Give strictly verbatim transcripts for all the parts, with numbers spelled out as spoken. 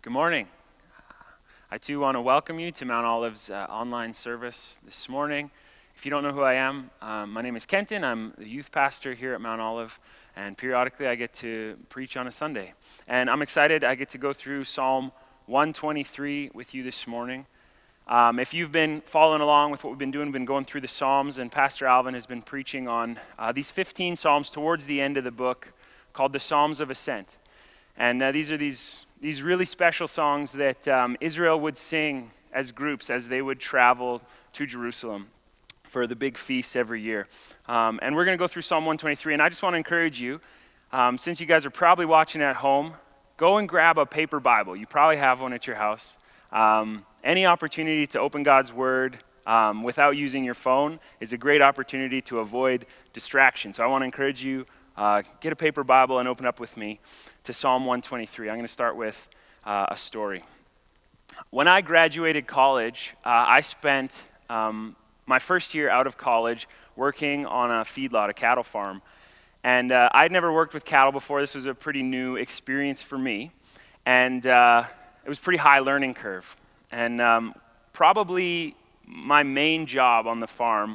Good morning. I too want to welcome you to Mount Olive's uh, online service this morning. If you don't know who I am, um, my name is Kenton. I'm the youth pastor here at Mount Olive, and periodically I get to preach on a Sunday. And I'm excited I get to go through Psalm one twenty-three with you this morning. Um, if you've been following along with what we've been doing, we've been going through the Psalms, and Pastor Alvin has been preaching on uh, these fifteen Psalms towards the end of the book called the Psalms of Ascent. And uh, these are these These really special songs that um, Israel would sing as groups as they would travel to Jerusalem for the big feast every year. Um, and we're going to go through Psalm one twenty-three. And I just want to encourage you, um, since you guys are probably watching at home, go and grab a paper Bible. You probably have one at your house. Um, any opportunity to open God's Word um, without using your phone is a great opportunity to avoid distraction. So I want to encourage you, uh, get a paper Bible and open up with me to Psalm one twenty-three. I'm going to start with uh, a story. When I graduated college, uh, I spent um, my first year out of college working on a feedlot, a cattle farm. And uh, I'd never worked with cattle before. This was a pretty new experience for me. And uh, it was a pretty high learning curve. And um, probably my main job on the farm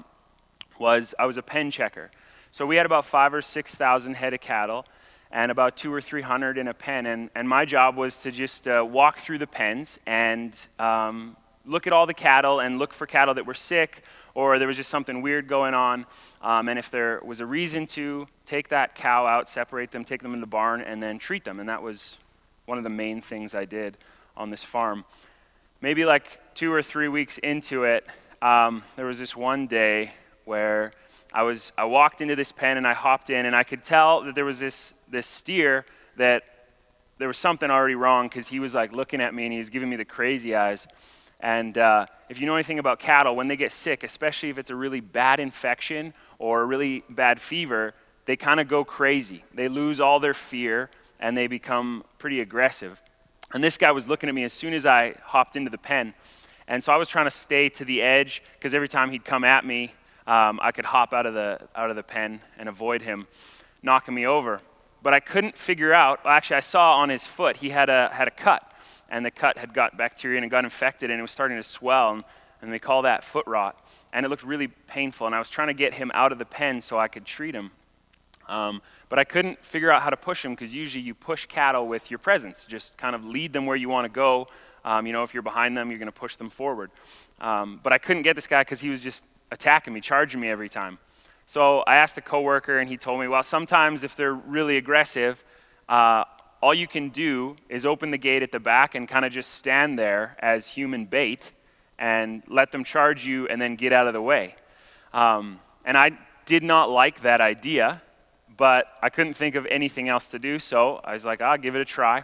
was I was a pen checker. So we had about five or six thousand head of cattle, and about two or three hundred in a pen. And, and my job was to just uh, walk through the pens and um, look at all the cattle and look for cattle that were sick or there was just something weird going on. Um, and if there was a reason to, take that cow out, separate them, take them in the barn, and then treat them. And that was one of the main things I did on this farm. Maybe like two or three weeks into it, um, there was this one day where I was I walked into this pen and I hopped in, and I could tell that there was this this steer that there was something already wrong, because he was like looking at me and he was giving me the crazy eyes. And uh, if you know anything about cattle, when they get sick, especially if it's a really bad infection or a really bad fever, they kind of go crazy. They lose all their fear and they become pretty aggressive. And this guy was looking at me as soon as I hopped into the pen. And so I was trying to stay to the edge, because every time he'd come at me, um, I could hop out of the out of the pen and avoid him knocking me over. But I couldn't figure out, well, actually I saw on his foot, he had a had a cut, and the cut had got bacteria and it got infected and it was starting to swell, and, and they call that foot rot. And it looked really painful, and I was trying to get him out of the pen so I could treat him. Um, but I couldn't figure out how to push him, because usually you push cattle with your presence, just kind of lead them where you want to go. Um, you know, if you're behind them, you're going to push them forward. Um, but I couldn't get this guy because he was just attacking me, charging me every time. So I asked a coworker, and he told me, well, sometimes if they're really aggressive, uh, all you can do is open the gate at the back and kind of just stand there as human bait and let them charge you and then get out of the way. Um, and I did not like that idea, but I couldn't think of anything else to do, so I was like, I'll give it a try.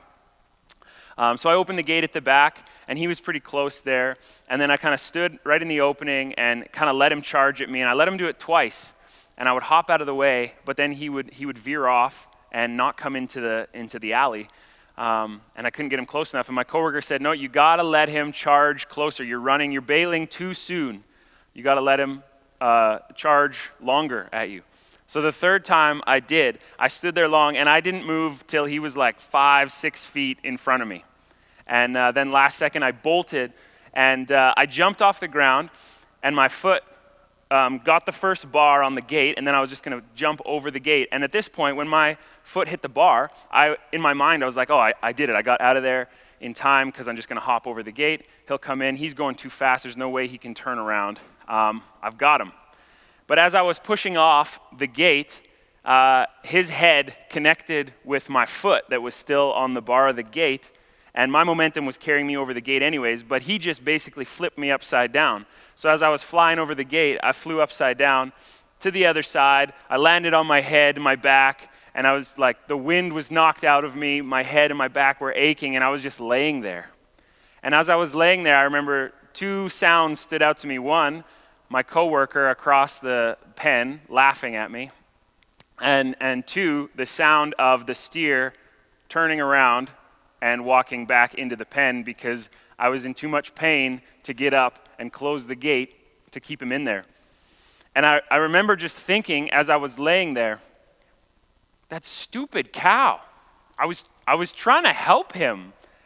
Um, so I opened the gate at the back, and he was pretty close there, and then I kind of stood right in the opening and kind of let him charge at me, and I let him do it twice. And I would hop out of the way, but then he would he would veer off and not come into the into the alley. Um, and I couldn't get him close enough. And my coworker said, no, you got to let him charge closer. You're running, you're bailing too soon. You got to let him uh, charge longer at you. So the third time I did, I stood there long, and I didn't move till he was like five, six feet in front of me. And uh, then last second I bolted, and uh, I jumped off the ground, and my foot Um, got the first bar on the gate, and then I was just going to jump over the gate. And at this point, when my foot hit the bar, I, in my mind, I was like, oh, I, I did it. I got out of there in time, because I'm just going to hop over the gate. He'll come in. He's going too fast. There's no way he can turn around. Um, I've got him. But as I was pushing off the gate, uh, his head connected with my foot that was still on the bar of the gate, and my momentum was carrying me over the gate anyways, but he just basically flipped me upside down. So as I was flying over the gate, I flew upside down to the other side. I landed on my head, my back, and I was like, the wind was knocked out of me. My head and my back were aching, and I was just laying there. And as I was laying there, I remember two sounds stood out to me. One, my coworker across the pen laughing at me. And, and two, the sound of the steer turning around and walking back into the pen, because I was in too much pain to get up and close the gate to keep him in there. And I, I remember just thinking as I was laying there, that stupid cow. I was I was trying to help him,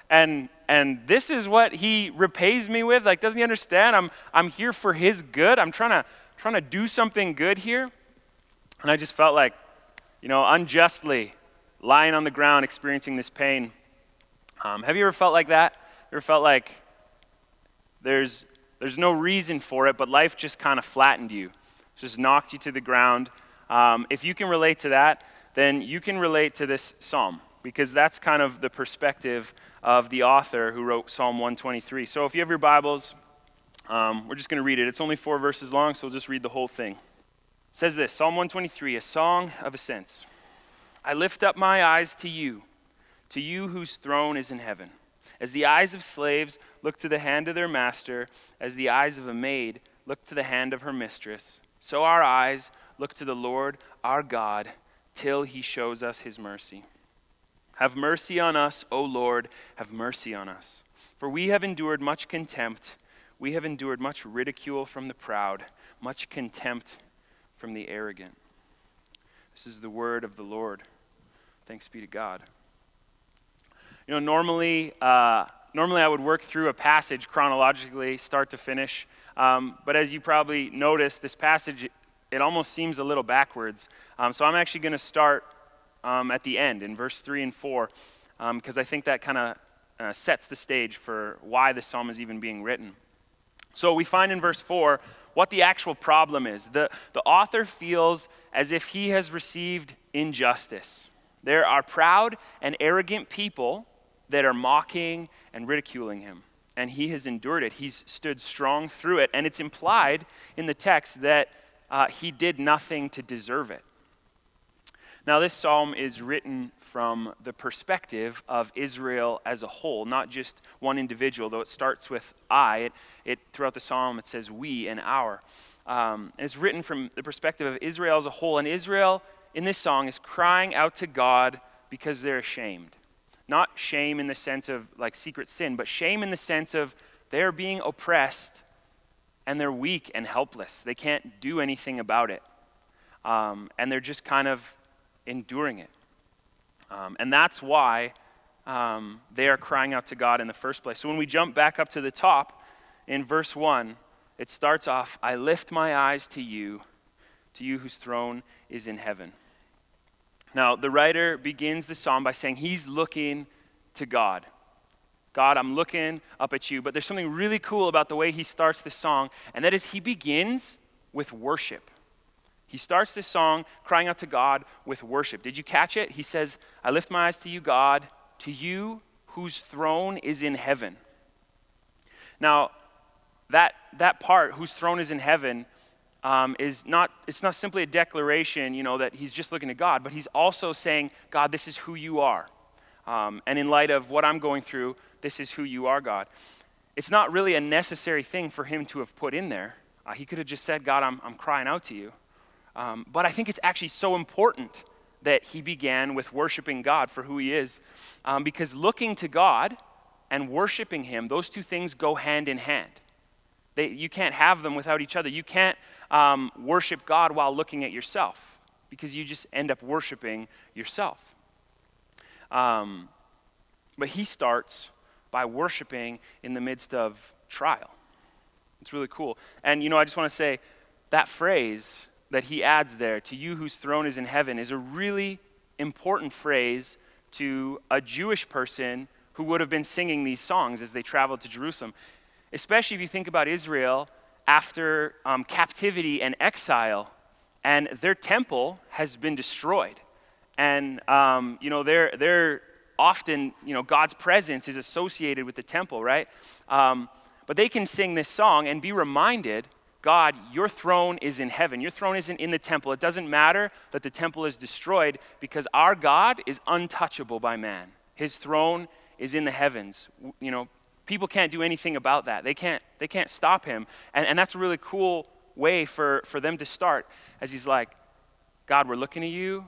And and this is what he repays me with. Like, doesn't he understand? I'm I'm here for his good. I'm trying to trying to do something good here. And I just felt like, you know, unjustly lying on the ground experiencing this pain. Um, have you ever felt like that? Ever felt like there's there's no reason for it, but life just kind of flattened you, just knocked you to the ground? Um, if you can relate to that, then you can relate to this psalm, because that's kind of the perspective of the author who wrote Psalm one twenty-three. So if you have your Bibles, um, we're just going to read it. It's only four verses long, so we'll just read the whole thing. It says this, Psalm one twenty-three, a song of ascents. I lift up my eyes to you, to you whose throne is in heaven. As the eyes of slaves look to the hand of their master, as the eyes of a maid look to the hand of her mistress, so our eyes look to the Lord our God till he shows us his mercy. Have mercy on us, O Lord, have mercy on us. For we have endured much contempt. We have endured much ridicule from the proud, much contempt from the arrogant. This is the word of the Lord. Thanks be to God. You know, normally, uh, normally I would work through a passage chronologically, start to finish. Um, but as you probably noticed, this passage, it almost seems a little backwards. Um, so I'm actually going to start um, at the end in verse three and four, because um, I think that kind of uh, sets the stage for why the psalm is even being written. So we find in verse four what the actual problem is. The, the author feels as if he has received injustice. There are proud and arrogant people that are mocking and ridiculing him. And he has endured it. He's stood strong through it. And it's implied in the text that uh, he did nothing to deserve it. Now, this psalm is written from the perspective of Israel as a whole, not just one individual, though it starts with I. It, it throughout the psalm, it says we and our. Um, and it's written from the perspective of Israel as a whole. And Israel, in this song, is crying out to God because they're ashamed. Not shame in the sense of like secret sin, but shame in the sense of they're being oppressed and they're weak and helpless. They can't do anything about it. Um, and they're just kind of enduring it. Um, and that's why um, they are crying out to God in the first place. So when we jump back up to the top in verse one, it starts off, I lift my eyes to you, to you whose throne is in heaven. Now, the writer begins the psalm by saying he's looking to God. God, I'm looking up at you. But there's something really cool about the way he starts the song, and that is he begins with worship. He starts this song crying out to God with worship. Did you catch it? He says, I lift my eyes to you, God, to you whose throne is in heaven. Now, that, that part, whose throne is in heaven, Um, is not, it's not simply a declaration, you know, that he's just looking to God, but he's also saying, God, this is who you are. Um, and in light of what I'm going through, this is who you are, God. It's not really a necessary thing for him to have put in there. Uh, he could have just said, God, I'm, I'm crying out to you. Um, but I think it's actually so important that he began with worshiping God for who he is, um, because looking to God and worshiping him, those two things go hand in hand. They, you can't have them without each other. You can't um, worship God while looking at yourself, because you just end up worshiping yourself. Um, but he starts by worshiping in the midst of trial. It's really cool. And, you know, I just want to say that phrase that he adds there, to you whose throne is in heaven, is a really important phrase to a Jewish person who would have been singing these songs as they traveled to Jerusalem. Especially if you think about Israel after um, captivity and exile, and their temple has been destroyed. And, um, you know, they're, they're often, you know, God's presence is associated with the temple, right? Um, but they can sing this song and be reminded, God, your throne is in heaven. Your throne isn't in the temple. It doesn't matter that the temple is destroyed, because our God is untouchable by man. His throne is in the heavens, you know. People can't do anything about that. They can't, they can't stop him. And, and that's a really cool way for, for them to start, as he's like, God, we're looking at you.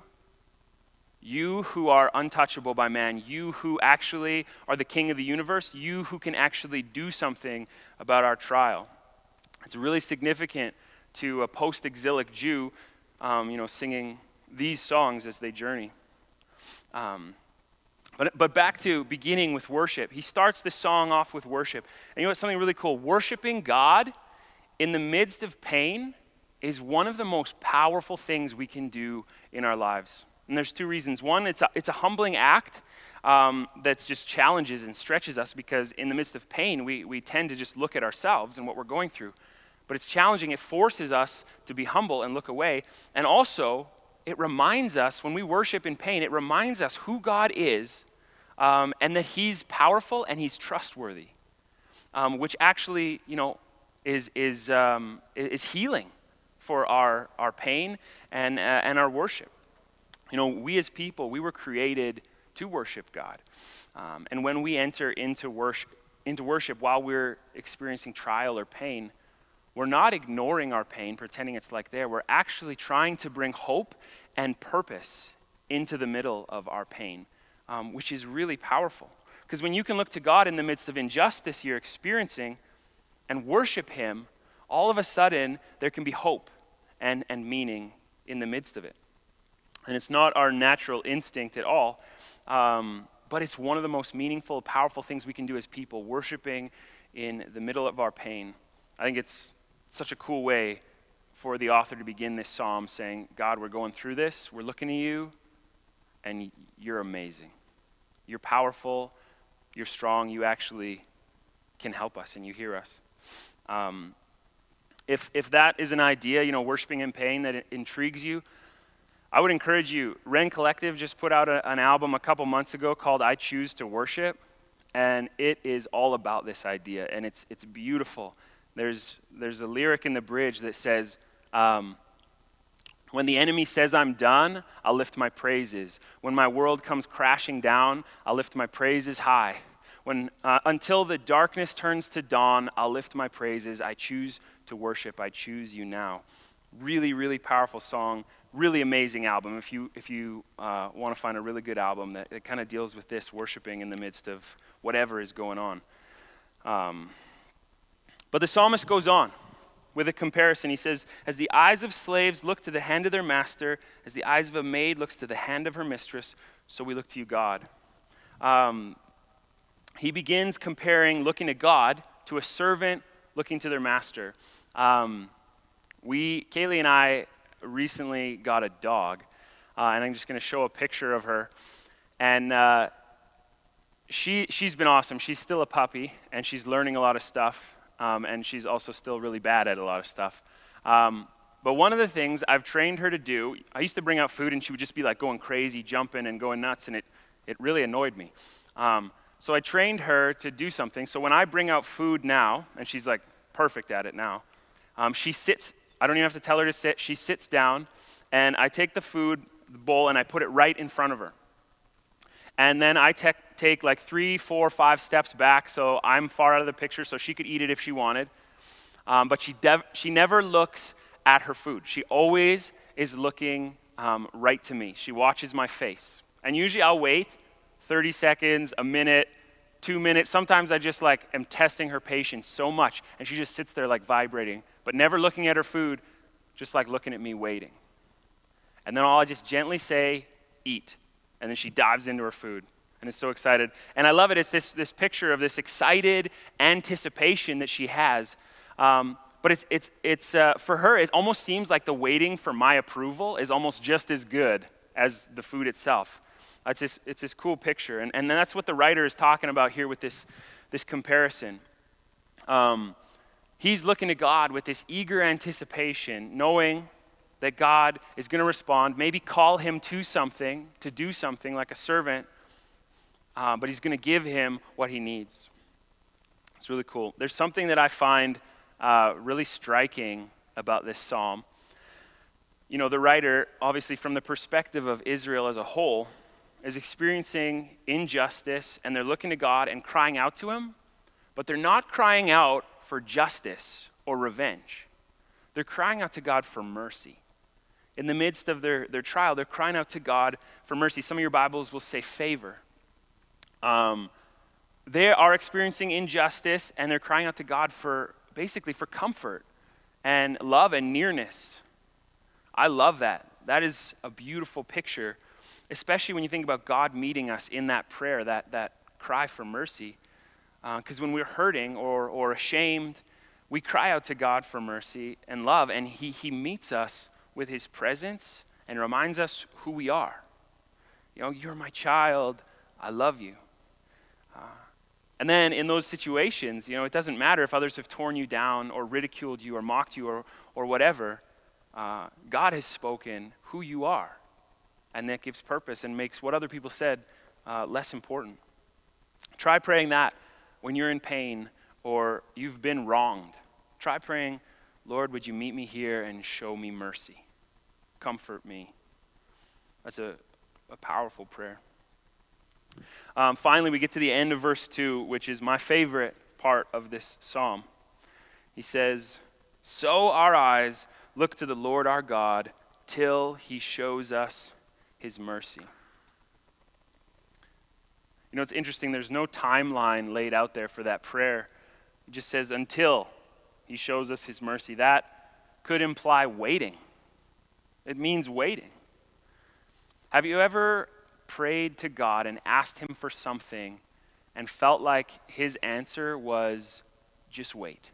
You who are untouchable by man. You who actually are the king of the universe. You who can actually do something about our trial. It's really significant to a post-exilic Jew, um, you know, singing these songs as they journey. Um, But, but back to beginning with worship. He starts the song off with worship. And you know what's something really cool? Worshiping God in the midst of pain is one of the most powerful things we can do in our lives. And there's two reasons. One, it's a, it's a humbling act um, that just challenges and stretches us, because in the midst of pain, we, we tend to just look at ourselves and what we're going through. But it's challenging. It forces us to be humble and look away. And also, it reminds us, when we worship in pain, it reminds us who God is, um, and that he's powerful and he's trustworthy, um, which actually, you know, is, is, um, is healing for our, our pain and, uh, and our worship. You know, we as people, we were created to worship God. Um, and when we enter into worship, into worship while we're experiencing trial or pain, we're not ignoring our pain, pretending it's like there. We're actually trying to bring hope and purpose into the middle of our pain, um, which is really powerful. Because when you can look to God in the midst of injustice you're experiencing and worship him, all of a sudden there can be hope and, and meaning in the midst of it. And it's not our natural instinct at all, um, but it's one of the most meaningful, powerful things we can do as people, worshiping in the middle of our pain. I think it's such a cool way for the author to begin this psalm saying, God, we're going through this, we're looking at you, and you're amazing. You're powerful, you're strong, you actually can help us and you hear us. Um, if if that is an idea, you know, worshiping in pain that intrigues you, I would encourage you. Ren Collective just put out a, an album a couple months ago called I Choose to Worship, and it is all about this idea, and it's it's beautiful. There's there's a lyric in the bridge that says, um, when the enemy says I'm done, I'll lift my praises. When my world comes crashing down, I'll lift my praises high. When uh, until the darkness turns to dawn, I'll lift my praises. I choose to worship. I choose you now. Really, really powerful song. Really amazing album. If you if you uh, want to find a really good album that, that kind of deals with this, worshiping in the midst of whatever is going on. Um, but the psalmist goes on with a comparison. He says, as the eyes of slaves look to the hand of their master, as the eyes of a maid looks to the hand of her mistress, so we look to you, God. Um, he begins comparing looking to God to a servant looking to their master. Um, we, Kaylee and I, recently got a dog, uh, and I'm just going to show a picture of her. And uh, she she's been awesome. She's still a puppy, and she's learning a lot of stuff. Um, and she's also still really bad at a lot of stuff. Um, but one of the things I've trained her to do, I used to bring out food and she would just be like going crazy, jumping and going nuts, and it, it really annoyed me. Um, so I trained her to do something. So when I bring out food now, and she's like perfect at it now, um, she sits, I don't even have to tell her to sit, she sits down, and I take the food bowl and I put it right in front of her. And then I te- take like three, four, five steps back, so I'm far out of the picture, so she could eat it if she wanted. Um, but she dev- she never looks at her food. She always is looking um, right to me. She watches my face. And usually I'll wait thirty seconds, a minute, two minutes. Sometimes I just like am testing her patience so much, and she just sits there like vibrating, but never looking at her food, just like looking at me waiting. And then I'll just gently say, eat. And then she dives into her food and is so excited. And I love it. It's this, this picture of this excited anticipation that she has. Um, but it's, it's, it's uh, for her, it almost seems like the waiting for my approval is almost just as good as the food itself. It's this, it's this cool picture. And, and that's what the writer is talking about here with this, this comparison. Um, he's looking to God with this eager anticipation, knowing that God is going to respond, maybe call him to something, to do something like a servant, uh, but he's going to give him what he needs. It's really cool. There's something that I find uh, really striking about this psalm. You know, the writer, obviously from the perspective of Israel as a whole, is experiencing injustice, and they're looking to God and crying out to him, but they're not crying out for justice or revenge. They're crying out to God for mercy. In the midst of their, their trial, they're crying out to God for mercy. Some of your Bibles will say favor. Um, they are experiencing injustice, and they're crying out to God for, basically for comfort and love and nearness. I love that. That is a beautiful picture. especially when you think about God meeting us in that prayer, that, that cry for mercy. Because uh, when we're hurting or, or ashamed, we cry out to God for mercy and love, and he, he meets us with his presence and reminds us who we are. You know, you're my child, I love you. Uh, and then in those situations, you know, it doesn't matter if others have torn you down or ridiculed you or mocked you or, or whatever. Uh, God has spoken who you are, and that gives purpose and makes what other people said uh, less important. Try praying that when you're in pain or you've been wronged. Try praying, Lord, would you meet me here and show me mercy? Comfort me. That's a, a powerful prayer. Um, finally, we get to the end of verse two, which is my favorite part of this psalm. He says, so our eyes look to the Lord our God till he shows us his mercy. You know, it's interesting, there's no timeline laid out there for that prayer. It just says until he shows us his mercy. That could imply waiting. It means waiting. Have you ever prayed to God and asked him for something and felt like his answer was just wait?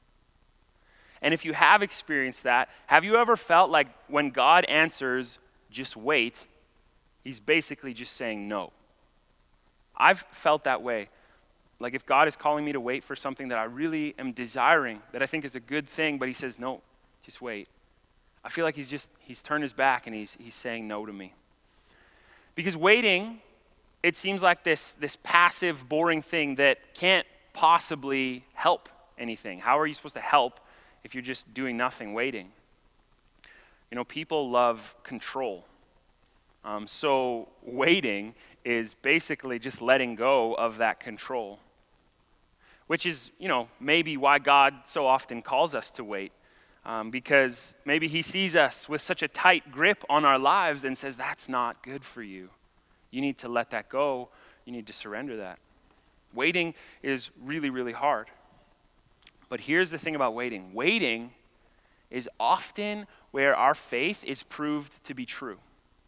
And if you have experienced that, have you ever felt like when God answers just wait, he's basically just saying no? I've felt that way. Like if God is calling me to wait for something that I really am desiring, that I think is a good thing, but he says, no, just wait. I feel like he's just, he's turned his back and he's he's saying no to me. Because waiting, it seems like this, this passive, boring thing that can't possibly help anything. How are you supposed to help if you're just doing nothing, waiting? You know, people love control. Um, so waiting is basically just letting go of that control, which is, you know, maybe why God so often calls us to wait, um, because maybe he sees us with such a tight grip on our lives and says, that's not good for you. You need to let that go. You need to surrender that. Waiting is really, really hard. But here's the thing about waiting. Waiting is often where our faith is proved to be true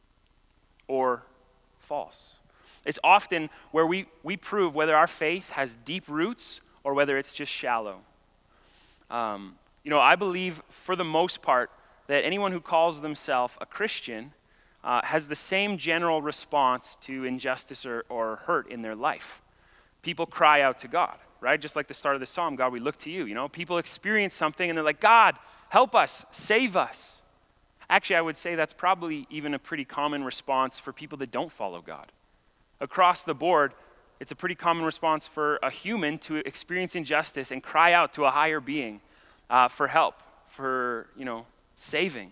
or false. It's often where we, we prove whether our faith has deep roots or whether it's just shallow. Um, you know, I believe for the most part that anyone who calls themselves a Christian uh, has the same general response to injustice or, or hurt in their life. People cry out to God, right? Just like the start of the psalm, God, we look to you. You know, people experience something and they're like, God, help us, save us. Actually, I would say that's probably even a pretty common response for people that don't follow God. Across the board, it's a pretty common response for a human to experience injustice and cry out to a higher being uh, for help, for, you know, saving.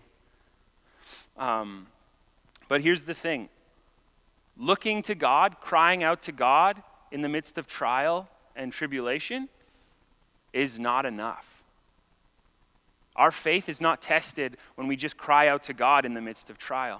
Um, but here's the thing. Looking to God, crying out to God in the midst of trial and tribulation is not enough. Our faith is not tested when we just cry out to God in the midst of trial.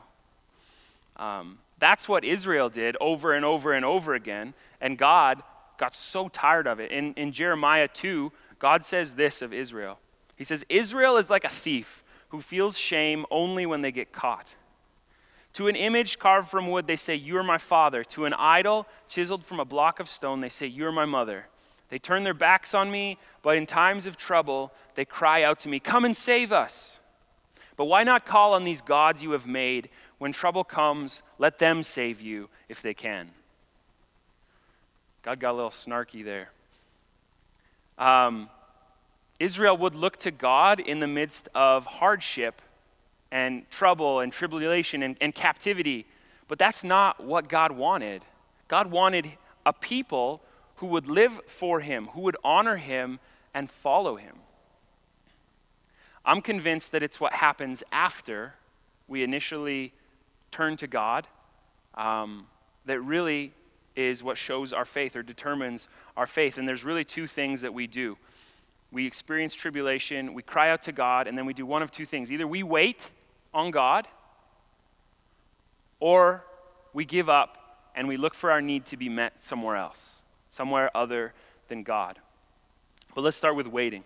Um, that's what Israel did over and over and over again, and God got so tired of it. In, in Jeremiah two, God says this of Israel. He says, Israel is like a thief who feels shame only when they get caught. To an image carved from wood, they say, you are my father. To an idol chiseled from a block of stone, they say, you are my mother. They turn their backs on me, but in times of trouble, they cry out to me, come and save us. But why not call on these gods you have made? When trouble comes, let them save you if they can. God got a little snarky there. Um, Israel would look to God in the midst of hardship and trouble and tribulation and, and captivity, but that's not what God wanted. God wanted a people who would live for him, who would honor him and follow him. I'm convinced that it's what happens after we initially turn to God um, that really is what shows our faith or determines our faith. And there's really two things that we do. We experience tribulation, we cry out to God, and then we do one of two things. Either we wait on God, or we give up and we look for our need to be met somewhere else, somewhere other than God. But let's start with waiting.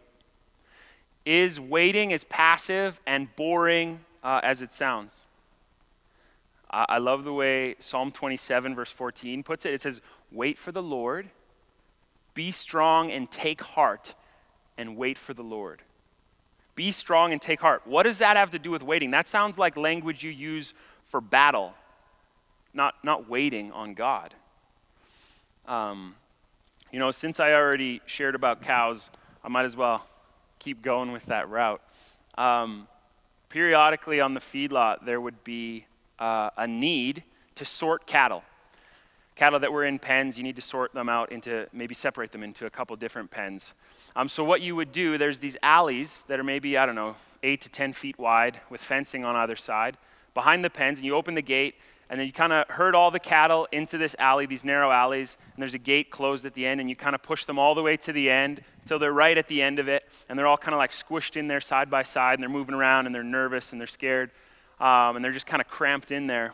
Is waiting as passive and boring uh, as it sounds? Uh, I love the way Psalm twenty-seven verse fourteen puts it. It says, wait for the Lord, be strong and take heart, and wait for the Lord. Be strong and take heart. What does that have to do with waiting? That sounds like language you use for battle, not, not waiting on God. Um, you know, since I already shared about cows, I might as well keep going with that route. Um, periodically on the feedlot, there would be uh, a need to sort cattle. Cattle that were in pens, you need to sort them out into, maybe separate them into a couple different pens. Um, so what you would do, there's these alleys that are maybe, I don't know, eight to ten feet wide with fencing on either side behind the pens, and you open the gate, and then you kind of herd all the cattle into this alley, these narrow alleys, and there's a gate closed at the end, and you kind of push them all the way to the end until they're right at the end of it, and they're all kind of like squished in there side by side, and they're moving around, and they're nervous, and they're scared, um, and they're just kind of cramped in there.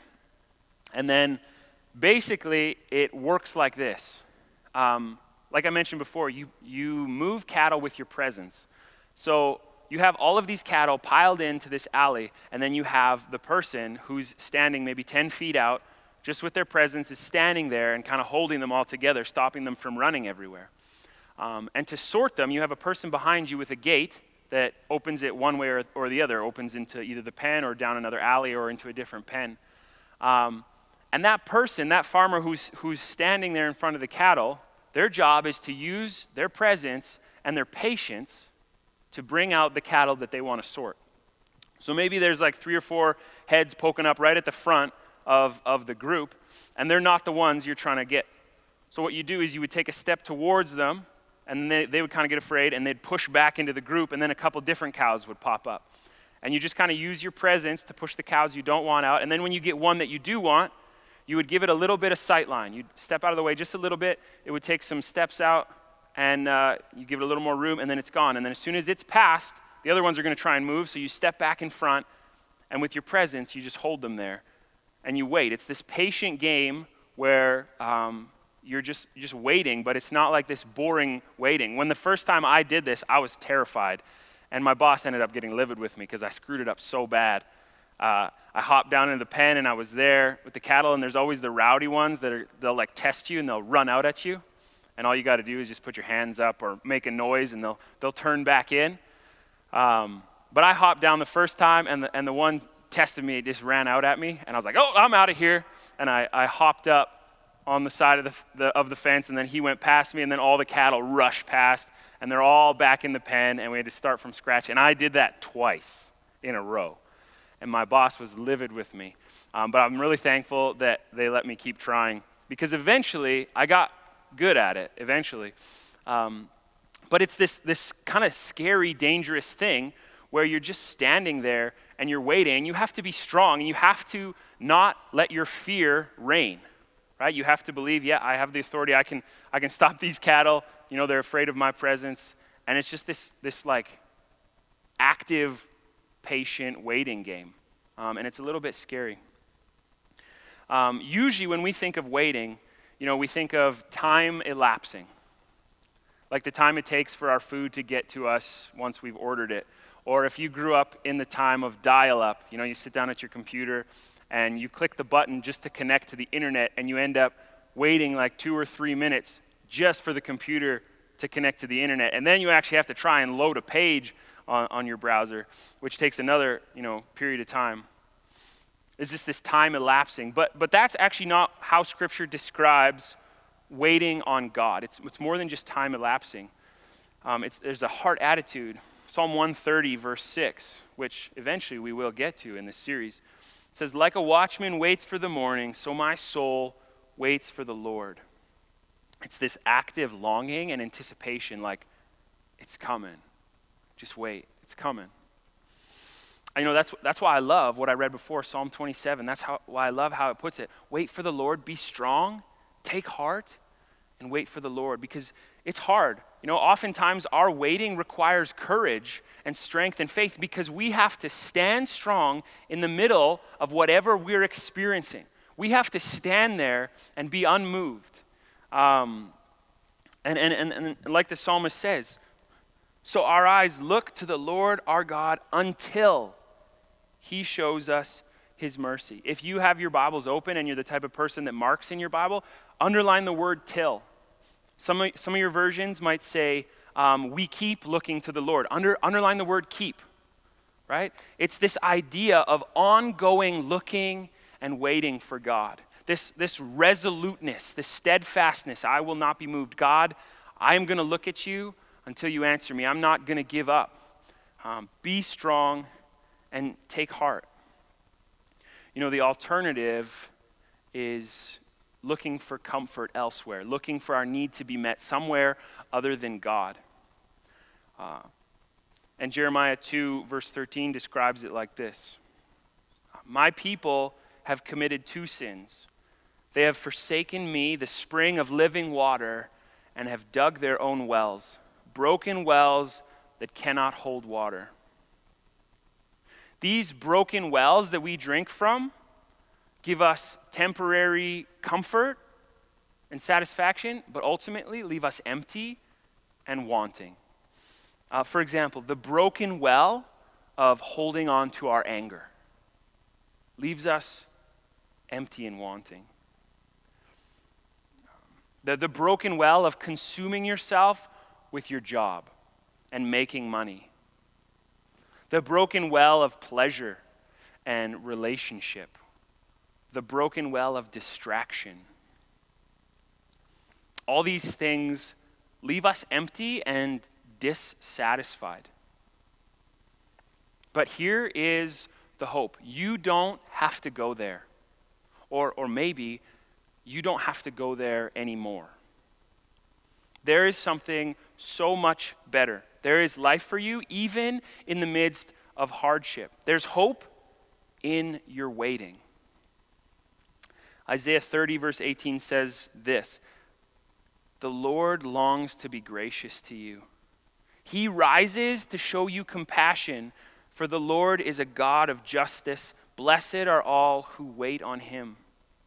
And then basically, it works like this. Um, like I mentioned before, you, you move cattle with your presence. So you have all of these cattle piled into this alley, and then you have the person who's standing maybe ten feet out, just with their presence, is standing there and kind of holding them all together, stopping them from running everywhere. Um, and to sort them, you have a person behind you with a gate that opens it one way or, or the other, opens into either the pen or down another alley or into a different pen. Um, And that person, that farmer who's, who's standing there in front of the cattle, their job is to use their presence and their patience to bring out the cattle that they want to sort. So maybe there's like three or four heads poking up right at the front of, of the group, and they're not the ones you're trying to get. So what you do is you would take a step towards them, and they, they would kind of get afraid, and they'd push back into the group, and then a couple different cows would pop up. And you just kind of use your presence to push the cows you don't want out, and then when you get one that you do want, you would give it a little bit of sight line. You'd step out of the way just a little bit. It would take some steps out, and uh, you give it a little more room, and then it's gone. And then as soon as it's passed, the other ones are going to try and move, so you step back in front, and with your presence, you just hold them there, and you wait. It's this patient game where um, you're just, you're just waiting, but it's not like this boring waiting. When the first time I did this, I was terrified, and my boss ended up getting livid with me because I screwed it up so bad. Uh, I hopped down into the pen and I was there with the cattle, and there's always the rowdy ones that are, they'll like test you and they'll run out at you. And all you got to do is just put your hands up or make a noise and they'll they'll turn back in. Um, but I hopped down the first time, and the, and the one tested me, just ran out at me, and I was like, oh, I'm out of here. And I, I hopped up on the side of the, the of the fence, and then he went past me, and then all the cattle rushed past, and they're all back in the pen, and we had to start from scratch. And I did that twice in a row. And my boss was livid with me. Um, but I'm really thankful that they let me keep trying, because eventually I got good at it, eventually. Um, but it's this, this kind of scary, dangerous thing where you're just standing there and you're waiting. You have to be strong, and you have to not let your fear reign, right? You have to believe, yeah, I have the authority. I can, I can stop these cattle. You know, they're afraid of my presence. And it's just this, this like active, patient waiting game, um, and it's a little bit scary. Um, usually when we think of waiting, you know, we think of time elapsing, like the time it takes for our food to get to us once we've ordered it. Or if you grew up in the time of dial-up, you know, you sit down at your computer and you click the button just to connect to the internet, and you end up waiting like two or three minutes just for the computer to connect to the internet, and then you actually have to try and load a page On, on your browser, which takes another, you know, period of time. It's just this time elapsing. But but that's actually not how Scripture describes waiting on God. It's it's more than just time elapsing. Um, it's there's a heart attitude. Psalm one thirty, verse six, which eventually we will get to in this series, says, "Like a watchman waits for the morning, so my soul waits for the Lord." It's this active longing and anticipation, like it's coming. Just wait, it's coming. I know that's that's why I love what I read before, Psalm twenty-seven. That's how why I love how it puts it. Wait for the Lord, be strong, take heart, and wait for the Lord, because it's hard. You know, oftentimes our waiting requires courage and strength and faith, because we have to stand strong in the middle of whatever we're experiencing. We have to stand there and be unmoved. Um, and, and, and, and like the psalmist says, so our eyes look to the Lord our God until he shows us his mercy. If you have your Bibles open and you're the type of person that marks in your Bible, underline the word till. Some of, some of your versions might say, um, we keep looking to the Lord. Under, underline the word keep, right? It's this idea of ongoing looking and waiting for God. This, this resoluteness, this steadfastness, I will not be moved. God, I am going to look at you until you answer me. I'm not going to give up. Um, be strong and take heart. You know, the alternative is looking for comfort elsewhere, looking for our need to be met somewhere other than God. Uh, and Jeremiah two, verse thirteen describes it like this. My people have committed two sins. They have forsaken me, the spring of living water, and have dug their own wells, broken wells that cannot hold water. These broken wells that we drink from give us temporary comfort and satisfaction, but ultimately leave us empty and wanting. Uh, for example, the broken well of holding on to our anger leaves us empty and wanting. The, the broken well of consuming yourself with your job and making money. The broken well of pleasure and relationship. The broken well of distraction. All these things leave us empty and dissatisfied. But here is the hope. You don't have to go there. Or, or maybe you don't have to go there anymore. There is something so much better. There is life for you even in the midst of hardship. There's hope in your waiting. Isaiah thirty verse eighteen says this, the Lord longs to be gracious to you. He rises to show you compassion, for the Lord is a God of justice. Blessed are all who wait on him.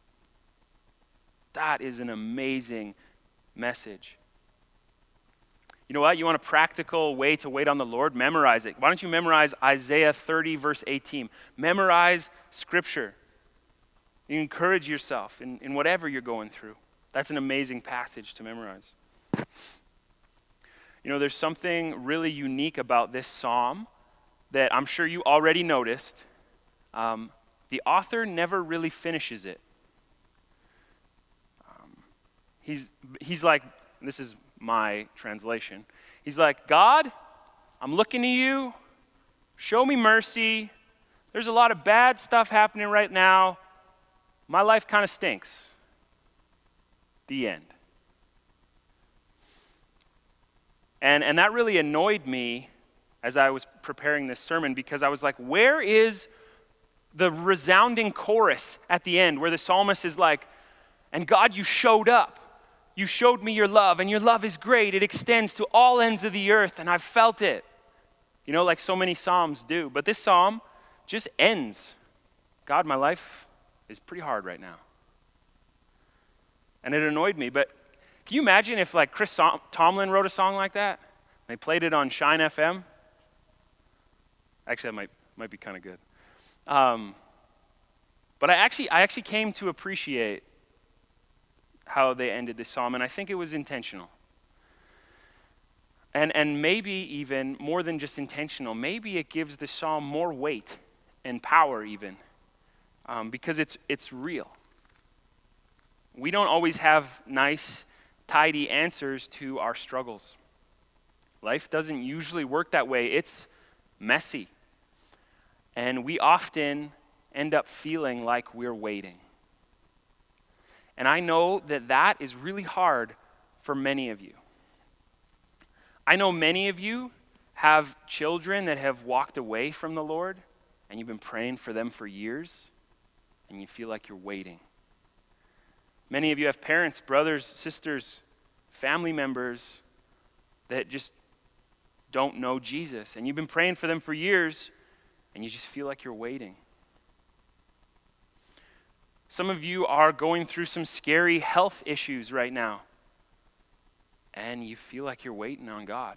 That is an amazing message. You know what? You want a practical way to wait on the Lord? Memorize it. Why don't you memorize Isaiah thirty, verse eighteen? Memorize Scripture. You encourage yourself in, in whatever you're going through. That's an amazing passage to memorize. You know, there's something really unique about this psalm that I'm sure you already noticed. Um, the author never really finishes it. He's, he's like, this is my translation. He's like, God, I'm looking to you. Show me mercy. There's a lot of bad stuff happening right now. My life kind of stinks. The end. And, and that really annoyed me as I was preparing this sermon, because I was like, where is the resounding chorus at the end where the psalmist is like, and God, you showed up. You showed me your love, and your love is great. It extends to all ends of the earth, and I've felt it. You know, like so many psalms do. But this psalm just ends. God, my life is pretty hard right now. And it annoyed me. But can you imagine if like Chris Tomlin wrote a song like that? They played it on Shine F M. Actually, that might, might be kind of good. Um, but I actually, I actually came to appreciate how they ended this psalm, and I think it was intentional. And and maybe even more than just intentional, maybe it gives the psalm more weight and power even, um, because it's it's real. We don't always have nice, tidy answers to our struggles. Life doesn't usually work that way. It's messy. And we often end up feeling like we're waiting. And I know that that is really hard for many of you. I know many of you have children that have walked away from the Lord, and you've been praying for them for years, and you feel like you're waiting. Many of you have parents, brothers, sisters, family members that just don't know Jesus, and you've been praying for them for years, and you just feel like you're waiting. Some of you are going through some scary health issues right now, and you feel like you're waiting on God.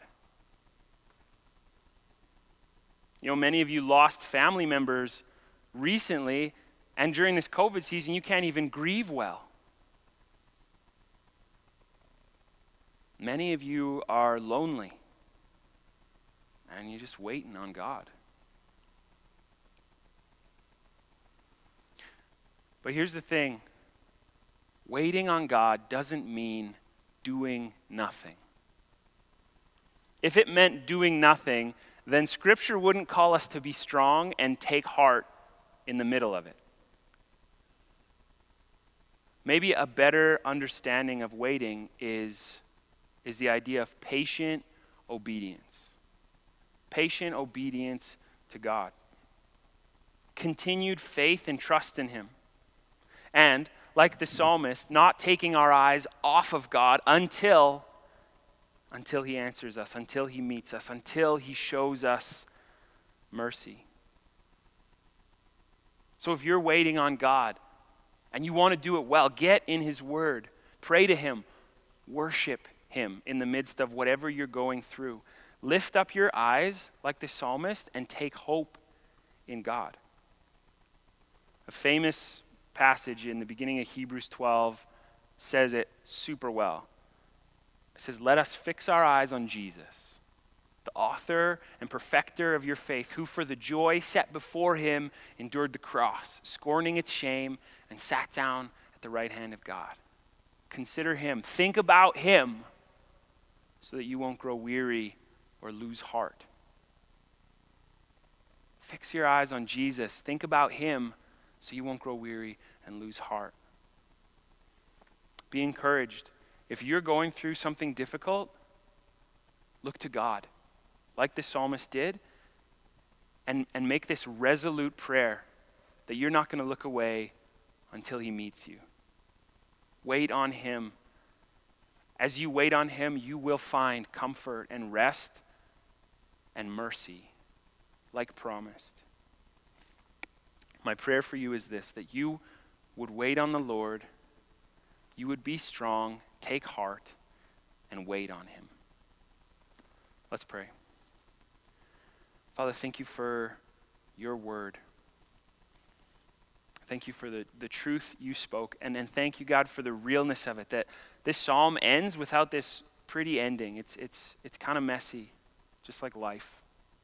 You know, many of you lost family members recently, And during this COVID season, you can't even grieve well. Many of you are lonely, and you're just waiting on God. But here's the thing. Waiting on God doesn't mean doing nothing. If it meant doing nothing, then Scripture wouldn't call us to be strong and take heart in the middle of it. Maybe a better understanding of waiting is, is the idea of patient obedience. Patient obedience to God. Continued faith and trust in Him. And, like the psalmist, not taking our eyes off of God until, until He answers us, until He meets us, until He shows us mercy. So if you're waiting on God, and you want to do it well, get in His Word. Pray to Him. Worship Him in the midst of whatever you're going through. Lift up your eyes like the psalmist and take hope in God. A famous passage in the beginning of Hebrews twelve says it super well. It says, let us fix our eyes on Jesus, the author and perfecter of your faith, who for the joy set before Him endured the cross, scorning its shame, and sat down at the right hand of God. Consider Him. Think about Him so that you won't grow weary or lose heart. Fix your eyes on Jesus. Think about Him so you won't grow weary and lose heart. Be encouraged. If you're going through something difficult, look to God, like the psalmist did, and, and make this resolute prayer that you're not going to look away until He meets you. Wait on Him. As you wait on Him, you will find comfort and rest and mercy, like promised. My prayer for you is this, that you would wait on the Lord, you would be strong, take heart, and wait on Him. Let's pray. Father, thank you for your word. Thank you for the, the truth you spoke. And, and thank you, God, for the realness of it, that this psalm ends without this pretty ending. It's, it's, it's kind of messy, just like life.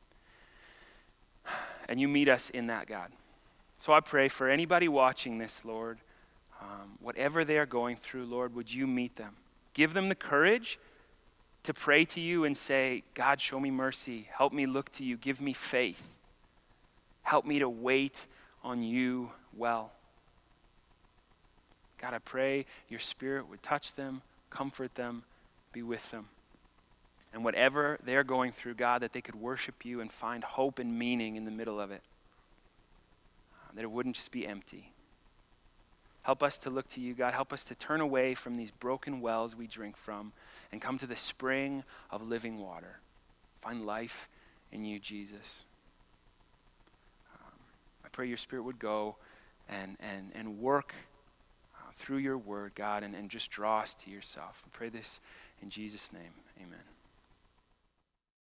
And you meet us in that, God. So I pray for anybody watching this, Lord, um, whatever they are going through, Lord, would you meet them? Give them the courage to pray to you and say, God, show me mercy. Help me look to you. Give me faith. Help me to wait on you well. God, I pray your Spirit would touch them, comfort them, be with them. And whatever they're going through, God, that they could worship you and find hope and meaning in the middle of it. Uh, that it wouldn't just be empty. Help us to look to you, God. Help us to turn away from these broken wells we drink from and come to the spring of living water. Find life in you, Jesus. Um, I pray your Spirit would go and, and, and work uh, through your word, God, and, and just draw us to yourself. I pray this in Jesus' name. Amen.